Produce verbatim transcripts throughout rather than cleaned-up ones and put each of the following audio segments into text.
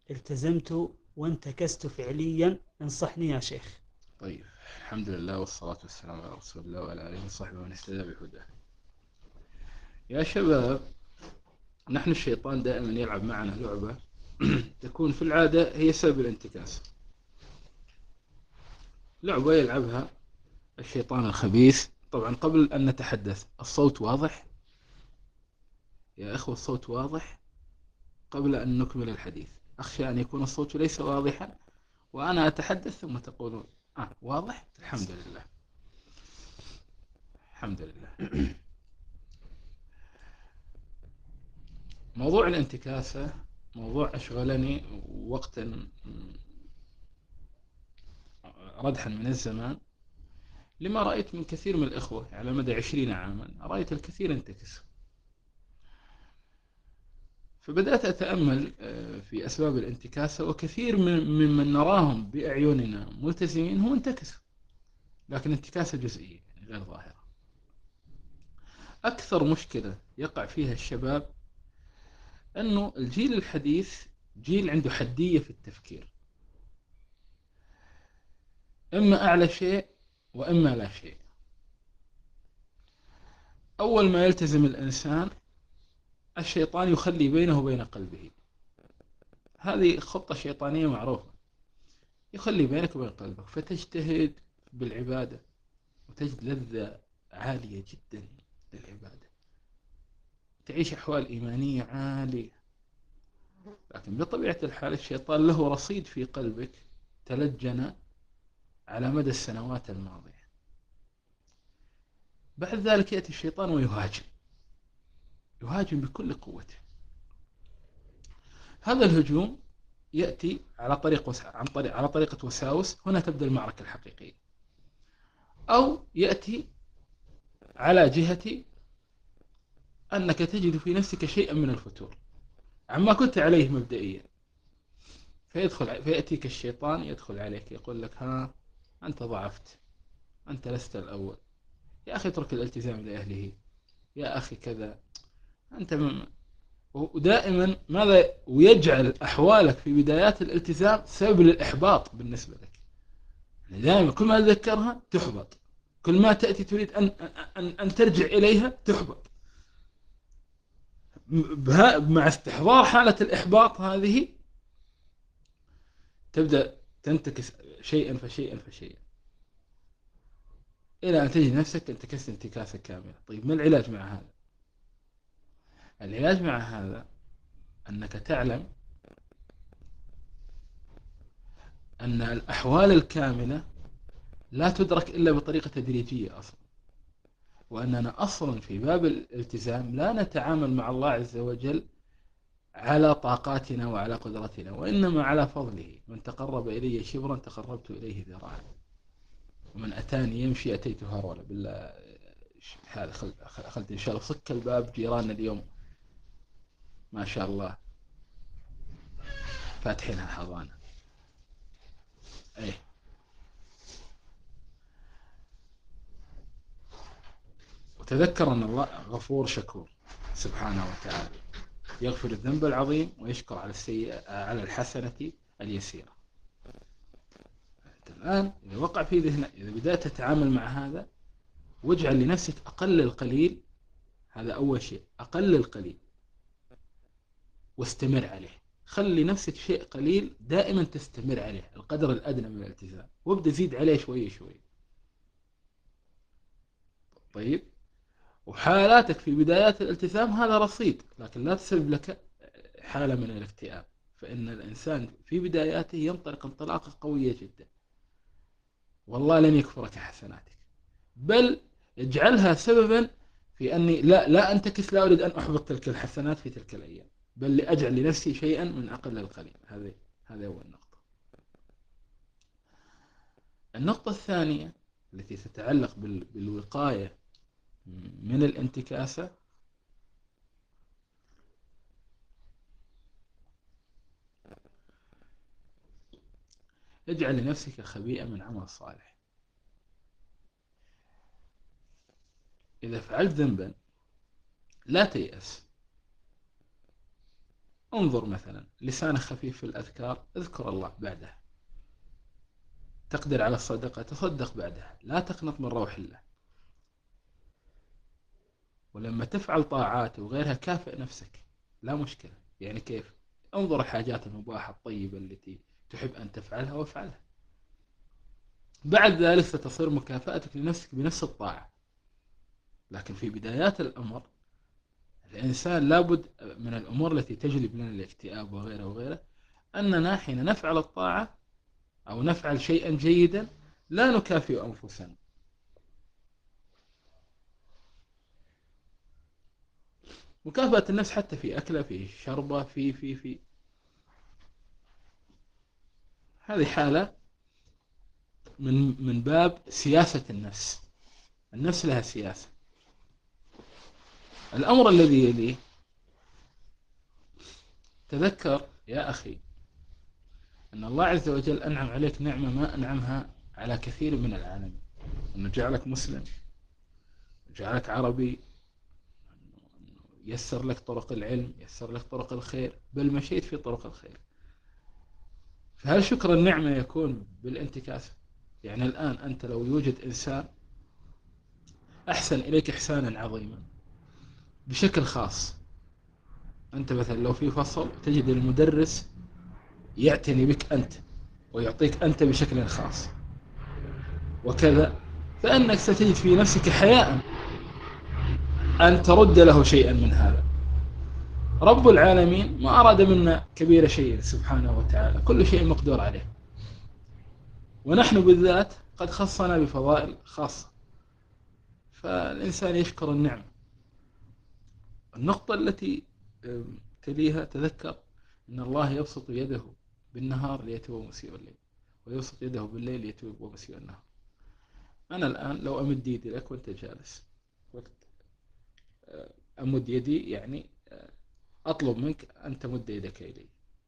التزمت وانتكست فعليا، انصحني يا شيخ. طيب، الحمد لله والصلاة والسلام على رسول الله وعلى آله وصحبه ومن اهتدى بهداه. يا شباب، نحن الشيطان دائما يلعب معنا لعبة تكون في العادة هي سبب الانتكاس. لعبة يلعبها الشيطان الخبيث. طبعا قبل أن نتحدث، الصوت واضح يا أخوة؟ الصوت واضح قبل أن نكمل الحديث. أخشى أن يكون الصوت ليس واضحا وأنا أتحدث ثم تقولون آه واضح. الحمد لله، الحمد لله. موضوع الانتكاسة موضوع أشغلني وقتا ردحا من الزمان، لما رأيت من كثير من الإخوة على مدى عشرين عاما. رأيت الكثير ينتكس، فبدأت أتأمل في أسباب الانتكاسة، وكثير من ممن نراهم بأعيننا ملتزمين هم انتكسوا، لكن انتكاسة جزئية يعني غير ظاهرة. أكثر مشكلة يقع فيها الشباب أنه الجيل الحديث جيل عنده حدية في التفكير، إما أعلى شيء وإما لا شيء. أول ما يلتزم الإنسان الشيطان يخلي بينه وبين قلبه. هذه خطة شيطانية معروفة، يخلي بينك وبين قلبك، فتجتهد بالعبادة وتجد لذة عالية جدا للعبادة، تعيش أحوال إيمانية عالية. لكن بطبيعة الحال الشيطان له رصيد في قلبك تلجن على مدى السنوات الماضية. بعد ذلك يأتي الشيطان ويهاجم، يهاجم بكل قوته. هذا الهجوم يأتي على طريق وس... عن طريق على طريقة وساوس. هنا تبدأ المعركة الحقيقية. أو يأتي على جهة أنك تجد في نفسك شيئا من الفتور عما كنت عليه مبدئيا، فيدخل فيأتيك الشيطان يدخل عليك يقول لك: ها، أنت ضعفت، أنت لست الأول، يا أخي اترك الالتزام لأهله، يا أخي كذا، أنت من... ودائما ماذا؟ ويجعل أحوالك في بدايات الالتزام سبب للإحباط بالنسبة لك. يعني دائما كل ما تذكرها تحبط، كل ما تأتي تريد أن, أن, أن ترجع إليها تحبط. مع استحضار حالة الإحباط هذه تبدأ تنتكس شيئا فشيئا فشيئا إلى أن تجد نفسك انتكست انتكاسة كاملة. طيب، ما العلاج مع هذا؟ العلاج مع هذا أنك تعلم أن الأحوال الكاملة لا تدرك إلا بطريقة تدريجية أصلا، وأننا أصلا في باب الالتزام لا نتعامل مع الله عز وجل على طاقاتنا وعلى قدرتنا، وإنما على فضله. من تقرب إلي شبرا تقربت إليه ذراعا، ومن أتاني يمشي أتيته هرولا. بالله هذا خل... خلت إن شاء الله صك الباب. جيراننا اليوم ما شاء الله فاتحينها حضانة. أيه. وتذكر أن الله غفور شكور سبحانه وتعالى، يغفر الذنب العظيم ويشكر على السيئة على الحسنة اليسيرة. الآن إذا وقع في ذهنك، إذا بدأت تتعامل مع هذا، واجعل لنفسك أقل القليل. هذا أول شيء، أقل القليل واستمر عليه. خلي نفسك شيء قليل دائما تستمر عليه، القدر الأدنى من الالتزام، وابدأ زيد عليه شوي شوي. طيب، وحالاتك في بدايات الالتزام هذا رصيد، لكن لا تسبب لك حالة من الاكتئاب. فإن الإنسان في بداياته ينطلق انطلاقة قوية جدا، والله لن يكفرك حسناتك، بل اجعلها سببا في أني لا لا أنتكس، لا أريد أن أحبط تلك الحسنات في تلك الأيام، بل لأجعل لنفسي شيئا من أقل القليل. هذه هذا أول نقطة. النقطة الثانية التي تتعلق بالوقاية من الانتكاسة، اجعل لنفسك خبيئة من عمل صالح. إذا فعلت ذنبا لا تيأس، انظر مثلا لسانك خفيف في الأذكار، اذكر الله بعدها. تقدر على الصدقة، تصدق بعدها. لا تقنط من روح الله. ولما تفعل طاعات وغيرها كافئ نفسك، لا مشكلة. يعني كيف؟ انظر الحاجات المباحة الطيبة التي تحب أن تفعلها وافعلها. بعد ذلك ستصير مكافأتك لنفسك بنفس الطاعة. لكن في بدايات الأمر الإنسان لابد من الأمور التي تجلب لنا الاكتئاب وغيره وغيره، أننا حين نفعل الطاعة أو نفعل شيئا جيدا لا نكافئ أنفسنا. مكافأة النفس حتى في أكلة، في شربة، في في في هذه حالة من من باب سياسة النفس. النفس لها سياسة. الأمر الذي يليه، تذكر يا أخي أن الله عز وجل أنعم عليك نعمة ما أنعمها على كثير من العالم، أنه جعلك مسلم، جعلك عربي، يسر لك طرق العلم، يسر لك طرق الخير، بل مشيت في طرق الخير. فهل شكر النعمة يكون بالانتكاس؟ يعني الآن أنت لو يوجد إنسان أحسن إليك إحسانا عظيما بشكل خاص، أنت مثلا لو في فصل تجد المدرس يعتني بك أنت ويعطيك أنت بشكل خاص وكذا، فإنك ستجد في نفسك حياء أن ترد له شيئا من هذا. رب العالمين ما أراد منا كبير شيء سبحانه وتعالى، كل شيء مقدور عليه، ونحن بالذات قد خصنا بفضائل خاصة، فالإنسان يشكر النعمة. النقطة التي تليها، تذكر أن الله يبسط يده بالنهار ليتوب مسيء الليل، ويبسط يده بالليل ليتوب مسيء النهار. أنا الآن لو أمد يدي لك وأنت جالس، وقت أمد يدي يعني أطلب منك أن تمد يدك إلي،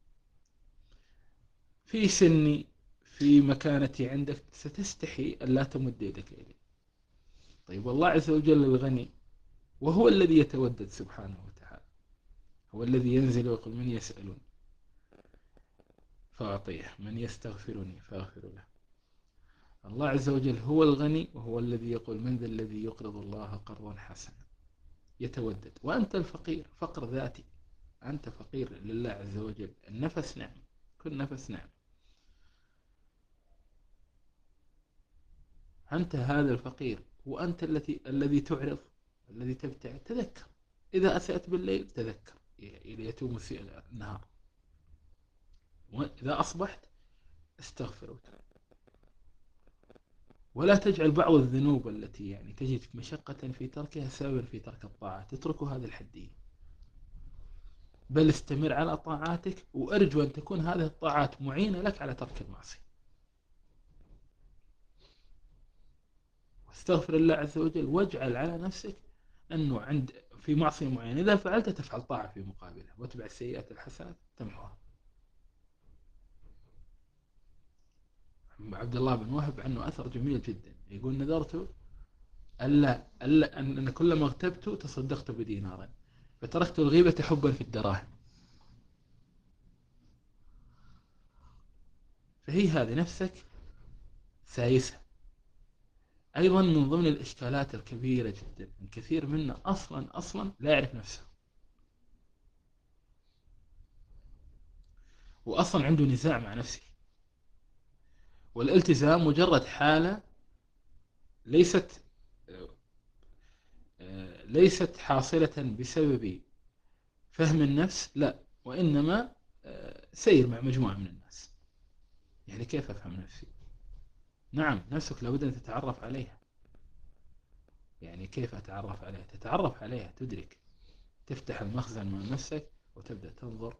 في سني في مكانتي عندك ستستحي أن لا تمد يدك إلي. طيب والله عز وجل الغني، وهو الذي يتودد سبحانه وتعالى، هو الذي ينزل ويقول من يسألني فأعطيه، من يستغفرني فأغفر له. الله عز وجل هو الغني، وهو الذي يقول من ذا الذي يقرض الله قرضا حسنا، يتودد. وأنت الفقير فقر ذاتي، أنت فقير لله عز وجل. النفس نعم، كل نفس نعم. أنت هذا الفقير، وأنت الذي الذي تعرض، الذي تبتعد. تذكر إذا أسأت بالليل، تذكر إلى يتوب مسيء النهار، وإذا أصبحت استغفر وتوب. ولا تجعل بعض الذنوب التي يعني تجد مشقة في تركها سببا في ترك الطاعات، تترك هذه الحدية، بل استمر على طاعاتك، وأرجو أن تكون هذه الطاعات معينة لك على ترك المعصية. واستغفر الله عز وجل، واجعل على نفسك أنه عند في معصية معينة إذا فعلت تفعل طاعة في مقابلها، واتبع السيئات الحسنات تمحوها. عبد الله بن وهب عنه أثر جميل جدا، يقول نذرت ألا ألا أن كلما اغتبت تصدقت بدينار، فتركت الغيبة حبا في الدراهم. فهي هذه نفسك سايسة. أيضا من ضمن الإشكالات الكبيرة جدا من كثير منا أصلا أصلا لا يعرف نفسه، وأصلا عنده نزاع مع نفسه. والالتزام مجرد حالة ليست ليست حاصلة بسبب فهم النفس، لا، وإنما سير مع مجموعة من الناس. يعني كيف أفهم نفسي؟ نعم، نفسك لابد أن تتعرف عليها. يعني كيف أتعرف عليها؟ تتعرف عليها، تدرك، تفتح المخزن مع نفسك وتبدأ تنظر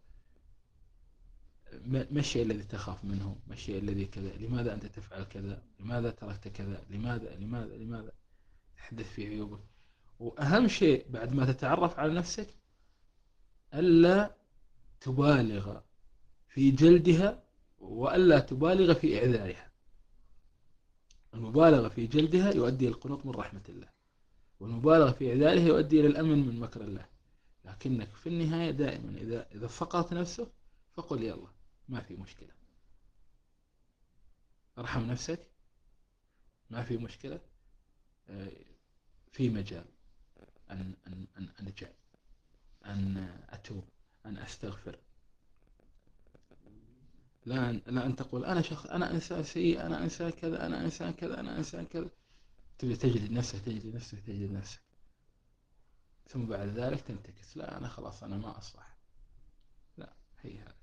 ما الشيء الذي تخاف منه، ما الشيء الذي كذا، لماذا أنت تفعل كذا، لماذا تركت كذا، لماذا لماذا لماذا تحدث في عيوبك. وأهم شيء بعد ما تتعرف على نفسك ألا تبالغ في جلدها، وألا تبالغ في إعذارها. المبالغة في جلدها يؤدي إلى القنوط من رحمة الله، والمبالغة في إعذارها يؤدي إلى الأمن من مكر الله. لكنك في النهاية دائما إذا إذا فقدت نفسك فقل يلا ما في مشكلة، ارحم نفسك، ما في مشكلة، في مجال أن أن أن أرجع، أن أتوب، أن أستغفر. لا أن لا أن تقول أنا شخص، أنا إنسان سيء، أنا إنسان كذا، أنا إنسان كذا، أنا إنسان كذا، تبي تجلد نفسك تجلد نفسك تجلد نفسك، ثم بعد ذلك تنتكس، لا أنا خلاص أنا ما أصلح. لا، هي هذا.